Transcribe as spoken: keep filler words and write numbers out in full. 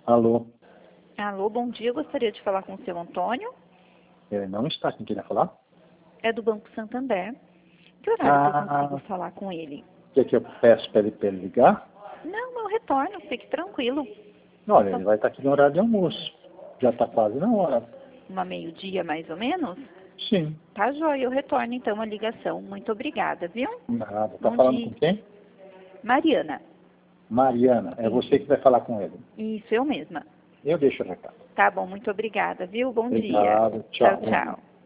Alô, Alô, bom dia. Eu gostaria de falar com o seu Antônio. ele não está aqui, quem vai falar? É do Banco Santander. Que horário que eu Ah, consigo falar com ele? quer que eu peço para ele, para ele ligar? Não, eu retorno. Fique tranquilo. Olha, Só ele vai estar aqui no horário de almoço. Já está quase na hora. uma meio-dia, mais ou menos? Sim, Tá, joia. Eu retorno, então, a ligação. Muito obrigada, viu? nada. Está Bom falando dia. com quem? Mariana. Mariana, é Isso. você que vai falar com ele. Isso, eu mesma. Eu deixo o recado. Tá bom, muito obrigada, viu? Bom dia. Obrigado, Tchau, tchau. tchau.